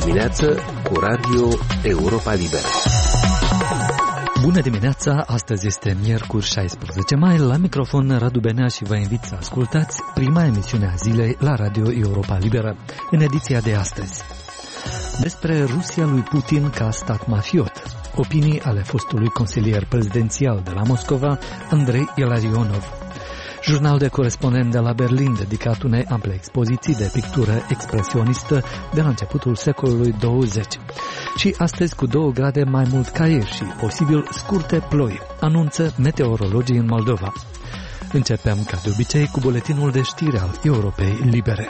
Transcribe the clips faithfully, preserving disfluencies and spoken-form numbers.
dimineață cu Radio Europa Liberă. Bună dimineața, astăzi este miercuri șaisprezece mai, la microfon Radu Benea și vă invit să ascultați prima emisiune a zilei la Radio Europa Liberă, în ediția de astăzi. Despre Rusia lui Putin ca stat mafiot, opinii ale fostului consilier prezidențial de la Moscova, Andrei Ilarionov. Jurnal de corespondent de la Berlin dedicat unei ample expoziții de pictură expresionistă de la începutul secolului douăzeci. Și astăzi cu două grade mai mult ca ieri și posibil scurte ploi, anunță meteorologii în Moldova. Începem ca de obicei cu buletinul de știri al Europei Libere.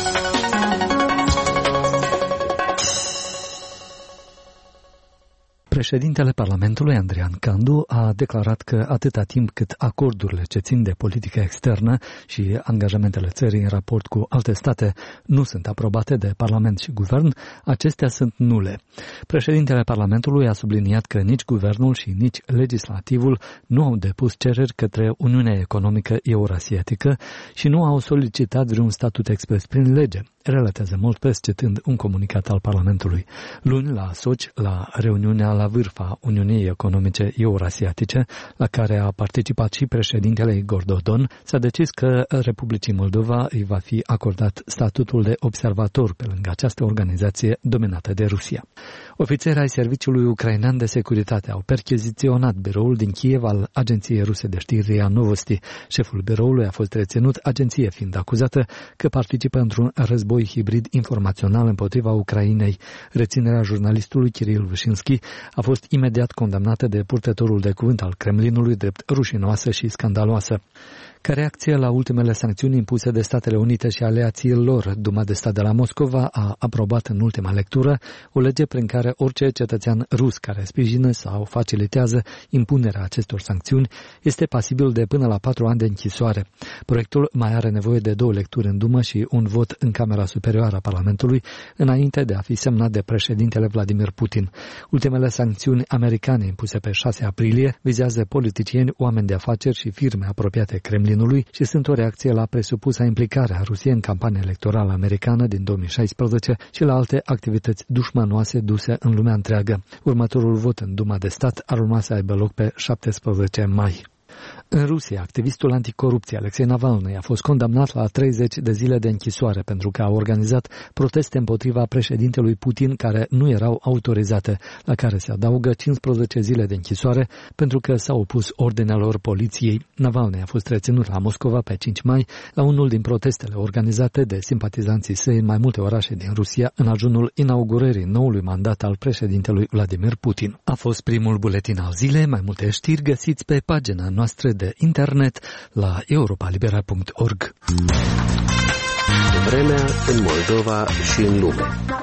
Președintele Parlamentului, Andrian Candu, a declarat că atâta timp cât acordurile ce țin de politică externă și angajamentele țării în raport cu alte state nu sunt aprobate de Parlament și Guvern, acestea sunt nule. Președintele Parlamentului a subliniat că nici Guvernul și nici Legislativul nu au depus cereri către Uniunea Economică Eurasiatică și nu au solicitat vreun statut expres prin lege, relatează Moldpress citând un comunicat al Parlamentului. Luni, la Sochi, la reuniunea la vârf a Uniunii Economice Eurasiatice, la care a participat și președintele Igor Dodon, s-a decis că Republicii Moldova îi va fi acordat statutul de observator pe lângă această organizație dominată de Rusia. Ofițeri ai Serviciului Ucrainean de Securitate au percheziționat biroul din Kiev al agenției ruse de știri RIA Novosti. Șeful biroului a fost reținut, agenție fiind acuzată că participă într-un război hibrid informațional împotriva Ucrainei. Reținerea jurnalistului Kiril Vyshinsky a fost imediat condamnată de purtătorul de cuvânt al Kremlinului drept rușinoasă și scandaloasă. Ca reacție la ultimele sancțiuni impuse de Statele Unite și aliații lor, Duma de Stat de la Moscova a aprobat în ultima lectură o lege prin care orice cetățean rus care sprijină sau facilitează impunerea acestor sancțiuni este pasibil de până la patru ani de închisoare. Proiectul mai are nevoie de două lecturi în Dumă și un vot în Camera Superioară a Parlamentului înainte de a fi semnat de președintele Vladimir Putin. Ultimele sancțiuni americane impuse pe șase aprilie vizează politicieni, oameni de afaceri și firme apropiate Kremlin și sunt o reacție la presupusa implicare a Rusiei în campania electorală americană din două mii șaisprezece și la alte activități dușmanoase duse în lumea întreagă. Următorul vot în Duma de Stat ar urma să aibă loc pe șaptesprezece mai. În Rusia, activistul anticorupție Alexei Navalny a fost condamnat la treizeci de zile de închisoare pentru că a organizat proteste împotriva președintelui Putin care nu erau autorizate, la care se adaugă cincisprezece zile de închisoare pentru că s-a opus ordinelor poliției. Navalny a fost reținut la Moscova pe cinci mai la unul din protestele organizate de simpatizanții săi în mai multe orașe din Rusia în ajunul inaugurării noului mandat al președintelui Vladimir Putin. A fost primul buletin al zilei, mai multe știri găsiți pe pagina noastră de internet la europa libera punct org. Vremea în Moldova și în lume.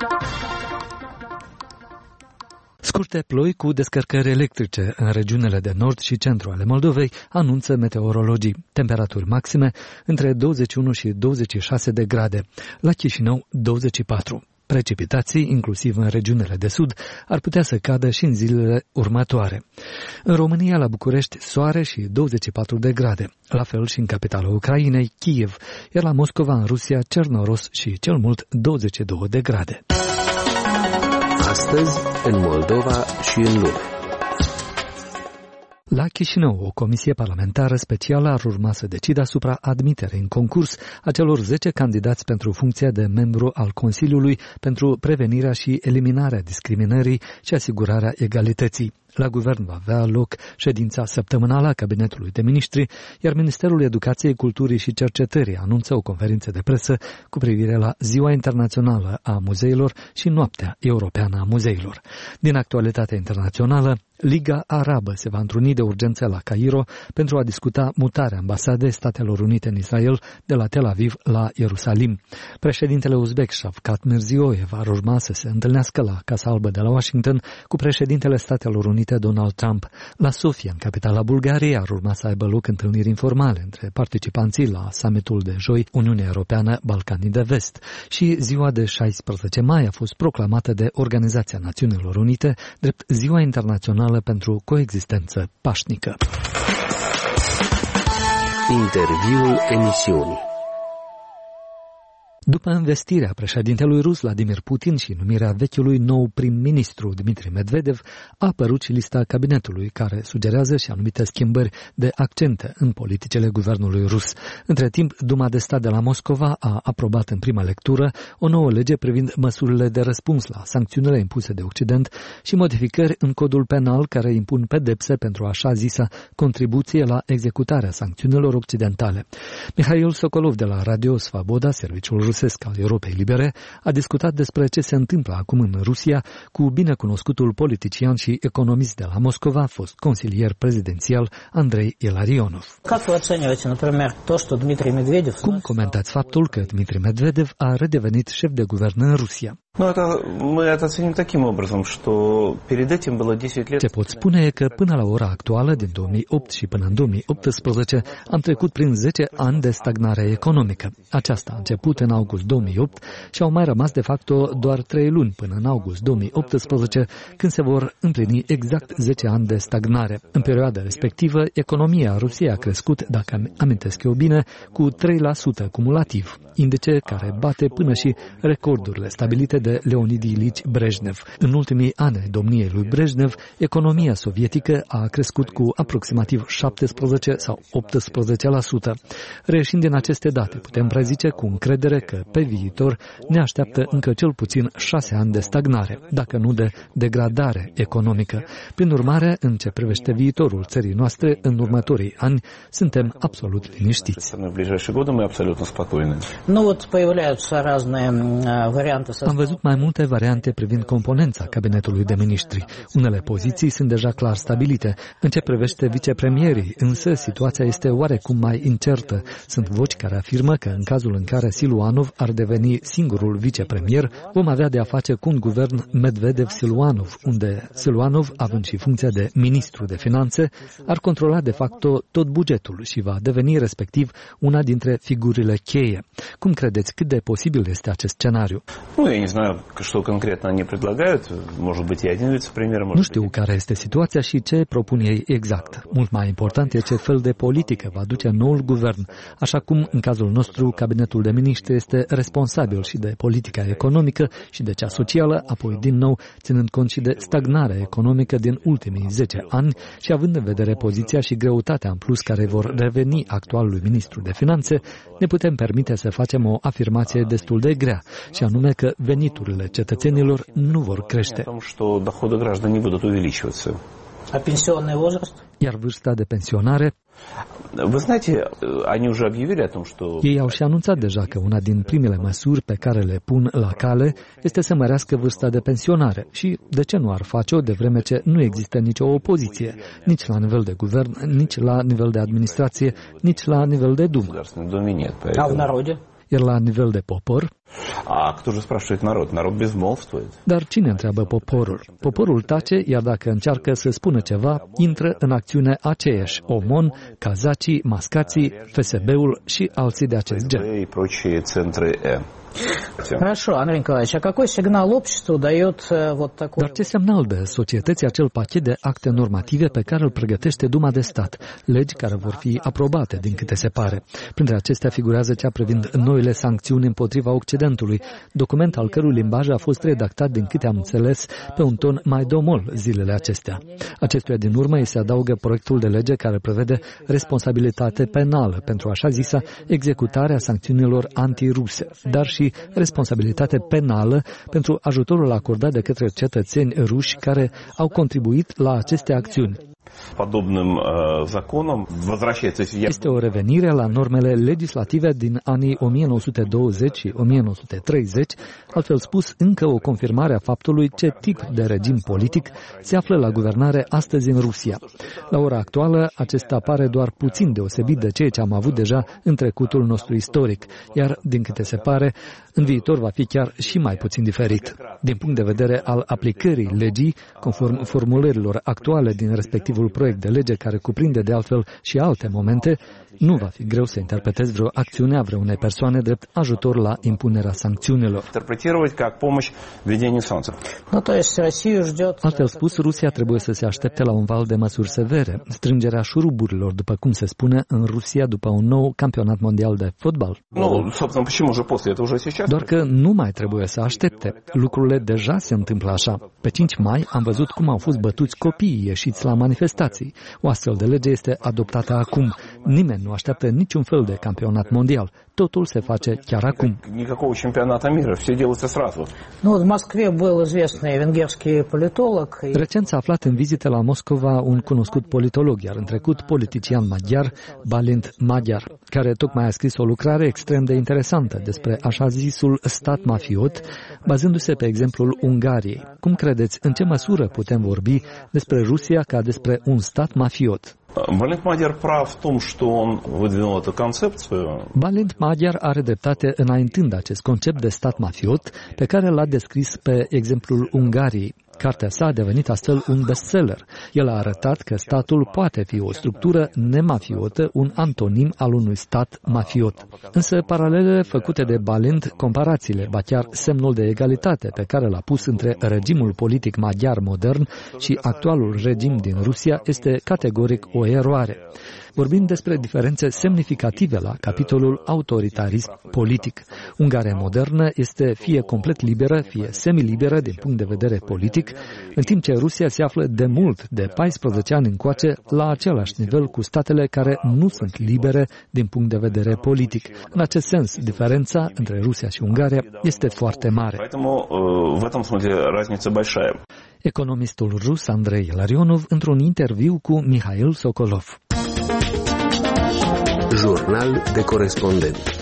Scurte ploi cu descărcări electrice în regiunile de nord și centru ale Moldovei, anunță meteorologii. Temperaturi maxime între douăzeci și unu și douăzeci și șase de grade. La Chișinău douăzeci și patru. Precipitații, inclusiv în regiunile de sud, ar putea să cadă și în zilele următoare. În România, la București, soare și douăzeci și patru de grade, la fel și în capitala Ucrainei, Kiev, iar la Moscova, în Rusia, cernoros și cel mult douăzeci și două de grade. Astăzi, în Moldova și în lume. La Chișinău, o comisie parlamentară specială ar urma să decide asupra admiterei în concurs a celor zece candidați pentru funcția de membru al Consiliului pentru prevenirea și eliminarea discriminării și asigurarea egalității. La guvern va avea loc ședința săptămânală a Cabinetului de Ministri, iar Ministerul Educației, Culturii și Cercetării anunță o conferință de presă cu privire la Ziua Internațională a Muzeilor și Noaptea Europeană a Muzeilor. Din actualitatea internațională, Liga Arabă se va întruni de urgență la Cairo pentru a discuta mutarea ambasadei Statelor Unite în Israel de la Tel Aviv la Ierusalim. Președintele uzbek Shavkat Mirziyoyev va urma să se întâlnească la Casa Albă de la Washington cu președintele Statelor Unite Donald Trump. La Sofia, în capitala Bulgariei, ar urma să aibă loc întâlniri informale între participanții la summitul de joi Uniunea Europeană-Balcanii de Vest. Și ziua de șaisprezece mai a fost proclamată de Organizația Națiunilor Unite drept Ziua Internațională pentru Coexistență Pașnică. Interviul emisiunii. După investirea președintelui rus Vladimir Putin și numirea vechiului nou prim-ministru Dmitri Medvedev, a apărut și lista cabinetului, care sugerează și anumite schimbări de accente în politicile guvernului rus. Între timp, Duma de Stat de la Moscova a aprobat în prima lectură o nouă lege privind măsurile de răspuns la sancțiunile impuse de Occident și modificări în codul penal care impun pedepse pentru așa zisa contribuție la executarea sancțiunilor occidentale. Mihail Sokolov de la Radio Svaboda, serviciul rusesc al Europei Libere, a discutat despre ce se întâmplă acum în Rusia cu binecunoscutul politician și economist de la Moscova, fost consilier prezidențial Andrei Ilarionov. Cum comentați faptul că Dmitri Medvedev a redevenit șef de guvern în Rusia? Ce pot spune e că până la ora actuală, din două mii opt și până în două mii optsprezece, am trecut prin zece ani de stagnare economică. Aceasta a început în august două mii opt și au mai rămas de fapt doar trei luni până în august două mii optsprezece, când se vor împlini exact zece ani de stagnare. În perioada respectivă, economia Rusiei a crescut, dacă amintesc eu bine, cu trei la sută cumulativ, indice care bate până și recordurile stabilite de Leonid Ilici Brejnev. În ultimii ani ai domniei lui Brejnev, economia sovietică a crescut cu aproximativ șaptesprezece sau optsprezece la sută. Reieșind din aceste date, putem prezice cu încredere că pe viitor ne așteaptă încă cel puțin șase ani de stagnare, dacă nu de degradare economică. Prin urmare, în ce privește viitorul țării noastre, în următorii ani, suntem absolut liniștiți. Am văzut mai multe variante privind componența cabinetului de miniștri. Unele poziții sunt deja clar stabilite. În ce privește vicepremierii, însă, situația este oarecum mai incertă. Sunt voci care afirmă că în cazul în care Siluanov ar deveni singurul vicepremier, vom avea de a face cu un guvern Medvedev-Siluanov, unde Siluanov, având și funcția de ministru de finanțe, ar controla de facto tot bugetul și va deveni respectiv una dintre figurile cheie. Cum credeți, cât de posibil este acest scenariu? Nu știu care este situația și ce propun ei exact. Mult mai important e ce fel de politică va duce noul guvern, așa cum în cazul nostru cabinetul de miniștri este responsabil și de politica economică și de cea socială, apoi din nou ținând cont și de stagnarea economică din ultimii zece ani și având în vedere poziția și greutatea în plus care vor reveni actualului ministru de finanțe, ne putem permite să facem o afirmație destul de grea, și anume că veniturile cetățenilor nu vor crește. Iar vârsta de pensionare? Ei au și anunțat deja că una din primele măsuri pe care le pun la cale este să mărească vârsta de pensionare. Și de ce nu ar face-o, de vreme ce nu există nicio opoziție, nici la nivel de guvern, nici la nivel de administrație, nici la nivel de Dumă. Iar la nivel de popor? Dar cine întreabă poporul? Poporul tace, iar dacă încearcă să spună ceva, intră în acțiune aceiași: OMON, kazacii, mascații, F S B-ul și alții de acest gen. Dar ce semnal dă societății acel pachet de acte normative pe care îl pregătește Duma de Stat, legi care vor fi aprobate, din câte se pare? Printre acestea figurează cea privind noile sancțiuni împotriva Occidentului, document al cărui limbaj a fost redactat, din câte am înțeles, pe un ton mai domol zilele acestea. Acestuia din urmă îi se adaugă proiectul de lege care prevede responsabilitate penală pentru așa zisa executarea sancțiunilor antiruse, dar și responsabilitate penală pentru ajutorul acordat de către cetățeni ruși care au contribuit la aceste acțiuni. Este o revenire la normele legislative din anii o mie nouă sute douăzeci și o mie nouă sute treizeci, altfel spus, încă o confirmare a faptului ce tip de regim politic se află la guvernare astăzi în Rusia. La ora actuală, acesta pare doar puțin deosebit de ceea ce am avut deja în trecutul nostru istoric, iar, din câte se pare, în viitor va fi chiar și mai puțin diferit. Din punct de vedere al aplicării legii, conform formulărilor actuale din respectiv respectivul proiect de lege, care cuprinde de altfel și alte momente, nu va fi greu să interpretezi vreo acțiune a vreunei persoane drept ajutor la impunerea sancțiunilor. Altfel spus, Rusia trebuie să se aștepte la un val de măsuri severe, strângerea șuruburilor, după cum se spune în Rusia după un nou campionat mondial de fotbal. Doar că nu mai trebuie să aștepte. Lucrurile deja se întâmplă așa. Pe cinci mai am văzut cum au fost bătuți copiii ieșiți la manifestații. O astfel de lege este adoptată acum. Nimeni nu așteaptă niciun fel de campionat mondial. Totul se face chiar acum. Recent s-a aflat în vizită la Moscova un cunoscut politolog, iar în trecut politician maghiar, Balint Magyar, care tocmai a scris o lucrare extrem de interesantă despre așa zisul stat mafiot, bazându-se pe exemplul Ungariei. Cum credeți, în ce măsură putem vorbi despre Rusia ca despre un stat mafiot? Balint Magyar прав в том, что он выдвинул эту концепцию. Balint Magyar are dreptate înaintând acest concept de stat mafiot, pe care l-a descris pe exemplul Ungariei. Cartea sa a devenit astfel un bestseller. El a arătat că statul poate fi o structură nemafiotă, un antonim al unui stat mafiot. Însă paralelele făcute de Balint, comparațiile, ba chiar semnul de egalitate pe care l-a pus între regimul politic maghiar modern și actualul regim din Rusia este categoric o eroare. Vorbim despre diferențe semnificative la capitolul autoritarism politic. Ungaria modernă este fie complet liberă, fie semi-liberă din punct de vedere politic, în timp ce Rusia se află de mult, de paisprezece ani încoace, la același nivel cu statele care nu sunt libere din punct de vedere politic. În acest sens, diferența între Rusia și Ungaria este foarte mare. Economistul rus Andrei Larionov într-un interviu cu Mihail Sokolov. Jurnal de corespondent.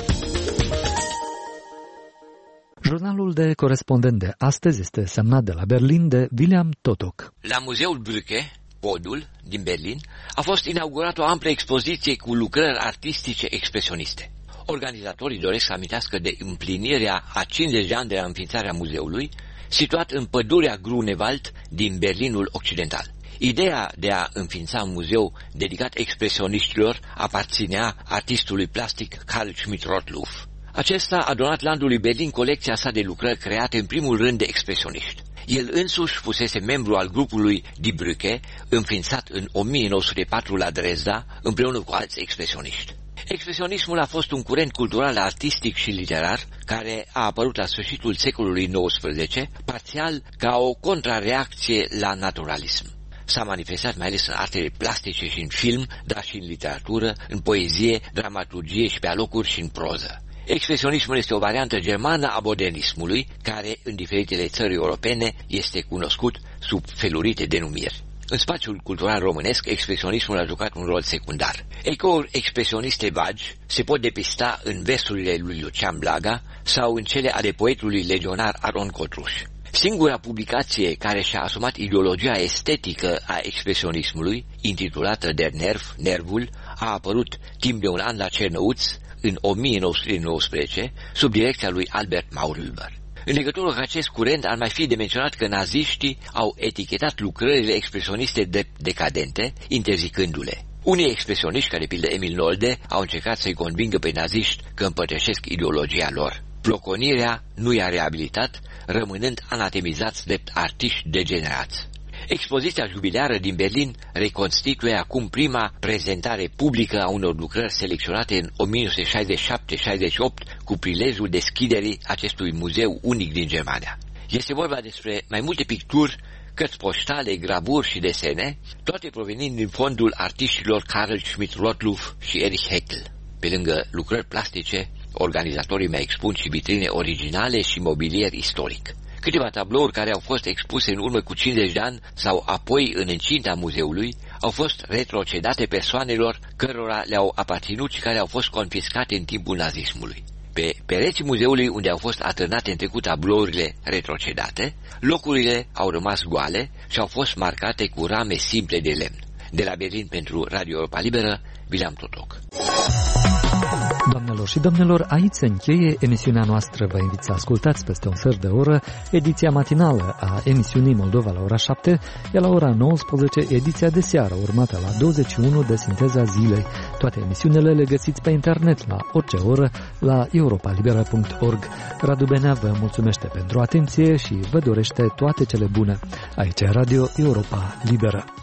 Jurnalul de corespondent de astăzi este semnat de la Berlin de William Totok. La Muzeul Brücke, Podul, din Berlin, a fost inaugurată o amplă expoziție cu lucrări artistice expresioniste. Organizatorii doresc să amintească de împlinirea a cincizeci de ani de la înființarea muzeului, situat în pădurea Grunewald din Berlinul Occidental. Ideea de a înființa un muzeu dedicat expresioniștilor aparținea artistului plastic Carl Schmidt-Rottluff. Acesta a donat landului Berlin colecția sa de lucrări create în primul rând de expresioniști. El însuși fusese membru al grupului Die Brücke, înființat în o mie nouă sute patru la Dresda, împreună cu alți expresioniști. Expresionismul a fost un curent cultural, artistic și literar care a apărut la sfârșitul secolului nouăsprezece, parțial ca o contrareacție la naturalism. S-a manifestat mai ales în artele plastice și în film, dar și în literatură, în poezie, dramaturgie și pe alocuri și în proză. Expresionismul este o variantă germană a modernismului, care în diferitele țări europene este cunoscut sub felurite denumiri. În spațiul cultural românesc, expresionismul a jucat un rol secundar. Ecouri expresioniste vagi se pot depista în versurile lui Lucian Blaga sau în cele ale poetului legionar Aron Cotruș. Singura publicație care și-a asumat ideologia estetică a expresionismului, intitulată Der Nerv, Nervul, a apărut timp de un an la Cernăuț în o mie nouă sute nouăsprezece, sub direcția lui Albert Maurülber. În legătură cu acest curent ar mai fi de menționat că naziștii au etichetat lucrările expresioniste de decadente, interzicându-le. Unii expresioniști, ca de pildă Emil Nolde, au încercat să-i convingă pe naziști că împărtășesc ideologia lor. Ploconirea nu i-a reabilitat, rămânând anatemizați drept artiști degenerați. Expoziția jubileară din Berlin reconstituie acum prima prezentare publică a unor lucrări selecționate în o mie nouă sute șaizeci și șapte șaizeci și opt cu prilejul deschiderii acestui muzeu unic din Germania. Este vorba despre mai multe picturi, cărți poștale, gravuri și desene, toate provenind din fondul artiștilor Carl Schmidt-Rottluff și Erich Heckel. Pe lângă lucrări plastice, organizatorii mai expun și vitrine originale și mobilier istoric. Câteva tablouri care au fost expuse în urmă cu cincizeci de ani sau apoi în incinta muzeului au fost retrocedate persoanelor cărora le-au aparținut și care au fost confiscate în timpul nazismului. Pe pereții muzeului, unde au fost atârnate în trecut tablourile retrocedate, locurile au rămas goale și au fost marcate cu rame simple de lemn. De la Berlin pentru Radio Europa Liberă, William Totok. Doamnelor și domnilor, aici se încheie emisiunea noastră. Vă invit să ascultați peste un sfert de oră ediția matinală a emisiunii Moldova la ora șapte, iar la ora nouăsprezece ediția de seară, urmată la douăzeci și unu de Sinteza Zilei. Toate emisiunile le găsiți pe internet la orice oră la europa libera punct org. Radu Benea vă mulțumește pentru atenție și vă dorește toate cele bune. Aici e Radio Europa Liberă.